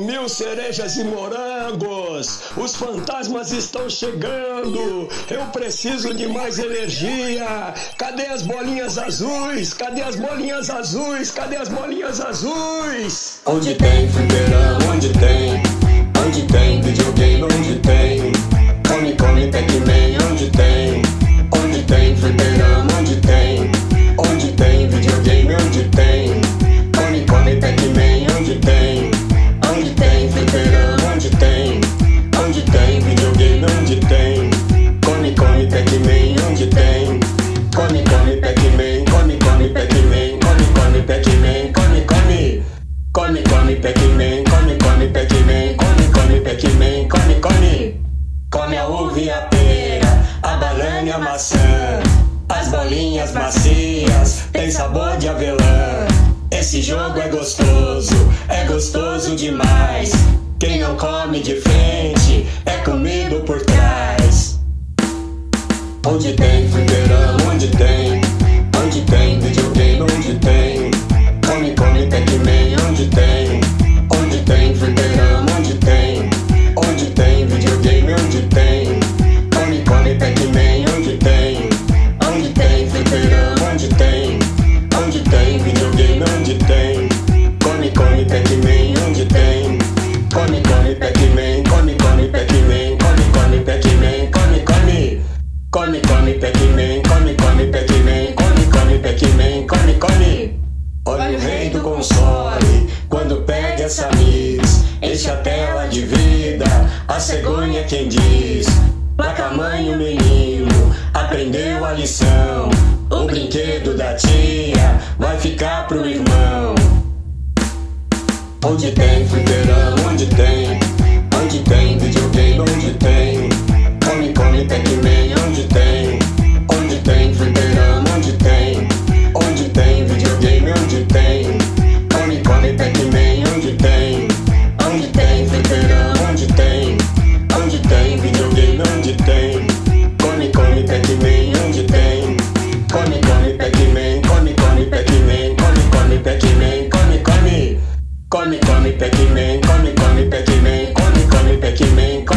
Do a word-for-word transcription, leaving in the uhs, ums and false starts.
Mil cerejas e morangos, os fantasmas estão chegando. Eu preciso de mais energia. Cadê as bolinhas azuis? Cadê as bolinhas azuis? Cadê as bolinhas azuis? Onde tem fliperama, onde tem? Onde tem videogame, onde tem? Come, come, Pac-Man, onde tem? Onde tem fliperama, onde tem? Onde tem videogame, onde tem? Come, come, Pac-Man, onde tem? Onde tem fliperama, onde tem? Onde tem videogame, onde tem? Come, come, Pac-Man, onde tem? Come, come, Pac-Man, come, come, Pac-Man, come, come, Pac-Man, come, come. Come, come, Pac-Man, come, come, Pac-Man, come, come, Pac-Man, come, come. Come a uva e a pera, a banana e a maçã. As bolinhas macias, tem sabor de avelã. Esse jogo é gostoso, é gostoso demais. Quem não come de frente, é comido por trás. Onde tem fliperama, onde tem? Onde tem videogame, onde tem? Come, come, Pac-Man, onde tem? Onde tem fliperama, onde tem? Onde tem videogame, onde tem? Come, come, Pac-Man, onde tem? Onde tem fliperama, onde tem? Onde tem videogame, onde tem? Come, come, Pac-Man, onde tem? Come, come, Pac-Man, come, come, Pac-Man, come, come, Pac-Man, come, come. Come, come, Pac-Man, come, come, Pac-Man, come, come, Pac-Man, come, come. Olha o rei do console, quando pega essa miss, enche a tela de vida, a cegonha é quem diz. Placa-mãe, o menino, aprendeu a lição. O brinquedo da tia vai ficar pro irmão. Onde tem fliperama, onde tem? Onde tem videogame, onde tem? Come, come, Pac-Man, onde tem? Onde tem fliperama, onde tem? Onde tem videogame, onde tem? Come, come, Pac-Man, onde tem? Onde tem fliperama, onde tem? Onde tem videogame, onde tem? Come, come, Pac-Man, onde tem? Come, come, Pac-Man, come, come, Pac-Man, come, come, Pac-Man, come, come. Come, come, Pac-Man, come, come, Pac-Man, come, come, Pac-Man, come.